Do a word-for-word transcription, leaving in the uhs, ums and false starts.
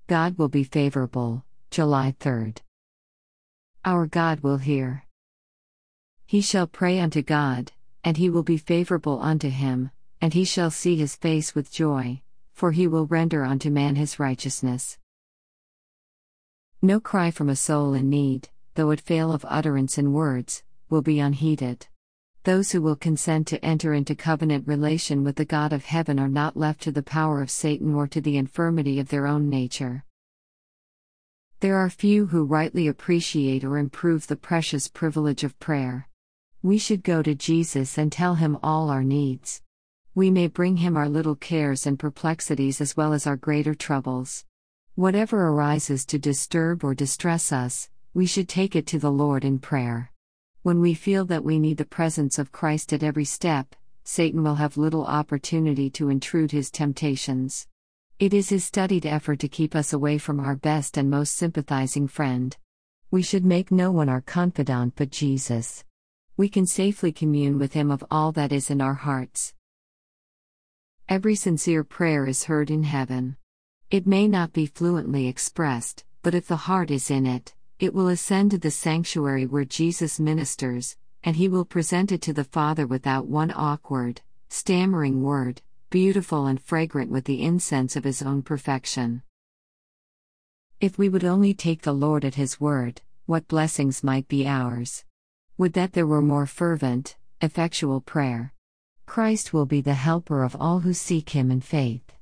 God will be favorable, July third. Our God will hear. He shall pray unto God, and he will be favorable unto him, and he shall see his face with joy, for he will render unto man his righteousness. No cry from a soul in need, though it fail of utterance in words, will be unheeded. Those who will consent to enter into covenant relation with the God of heaven are not left to the power of Satan or to the infirmity of their own nature. There are few who rightly appreciate or improve the precious privilege of prayer. We should go to Jesus and tell him all our needs. We may bring him our little cares and perplexities as well as our greater troubles. Whatever arises to disturb or distress us, we should take it to the Lord in prayer. When we feel that we need the presence of Christ at every step, Satan will have little opportunity to intrude his temptations. It is his studied effort to keep us away from our best and most sympathizing friend. We should make no one our confidant but Jesus. We can safely commune with him of all that is in our hearts. Every sincere prayer is heard in heaven. It may not be fluently expressed, but if the heart is in it, it will ascend to the sanctuary where Jesus ministers, and he will present it to the Father without one awkward, stammering word, beautiful and fragrant with the incense of his own perfection. If we would only take the Lord at his word, what blessings might be ours! Would that there were more fervent, effectual prayer. Christ will be the helper of all who seek him in faith.